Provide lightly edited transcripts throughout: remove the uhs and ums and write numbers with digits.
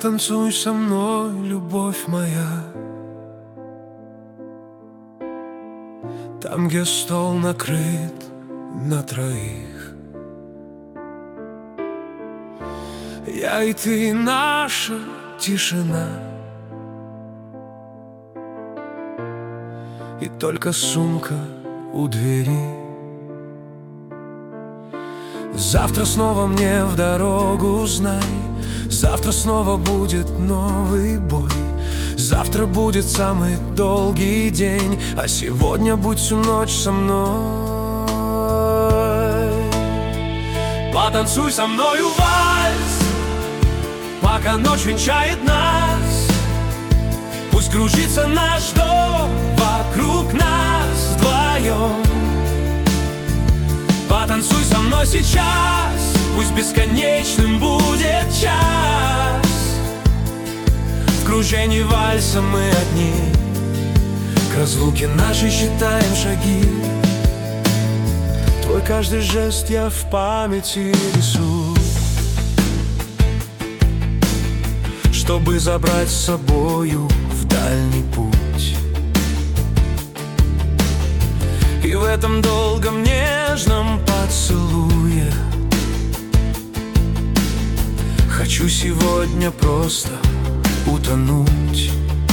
Потанцуй со мной, любовь моя, там, где стол накрыт на троих. Я и ты, наша тишина, и только сумка у двери. Завтра снова мне в дорогу, знай. Завтра снова будет новый бой. Завтра будет самый долгий день, а сегодня будь всю ночь со мной. Потанцуй со мною вальс, пока ночь венчает нас. Пусть кружится наш дом вокруг нас вдвоем. Потанцуй со мной сейчас, пусть бесконечным будет час. В кружении вальса мы одни, к разлуке нашей считаем шаги. Твой каждый жест я в памяти рисую, чтобы забрать с собою в дальний путь. И в этом долгом нежном поцелуе хочу сегодня просто утонуть.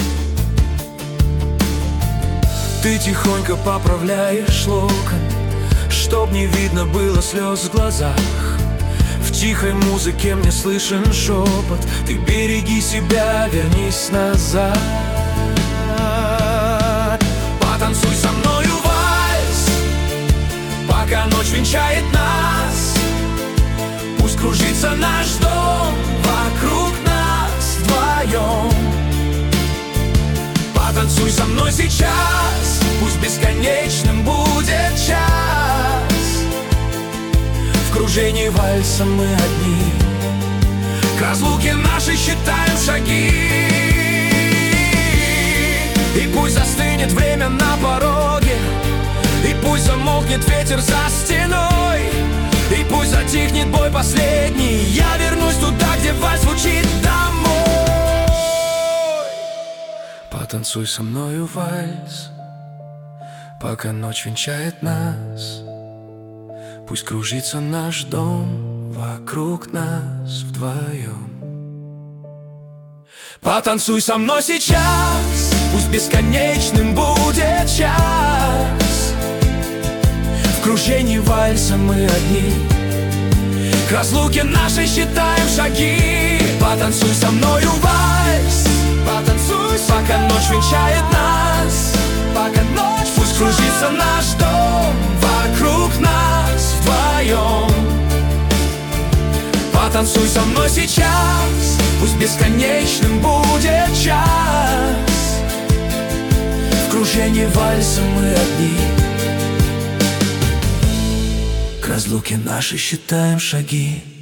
Ты тихонько поправляешь локон, чтоб не видно было слез в глазах. В тихой музыке мне слышен шепот: ты береги себя, вернись назад. Потанцуй со мною вальс, пока ночь венчает нас. Пусть кружится наш дом вокруг нас вдвоем. Потанцуй со мной сейчас, пусть бесконечным будет час. В кружении вальса мы одни, к разлуке нашей считаем шаги. И пусть застынет время на пороге, и пусть замолкнет ветер за стеной, и пусть затихнет бой последний. Я вернусь туда, где вальс звучит домой. Потанцуй со мною вальс, пока ночь венчает нас. Пусть кружится наш дом вокруг нас вдвоем. Потанцуй со мной сейчас, пусть бесконечным будет час. В кружении вальса мы одни, к разлуке нашей считаем шаги. Потанцуй со мною вальс, потанцуй, пока ночь венчает нас. Пока ночь, пусть кружится наш дом вокруг нас вдвоем. Потанцуй со мной сейчас, пусть бесконечным будет час. В кружении вальса мы одни, к разлуке нашей считаем шаги.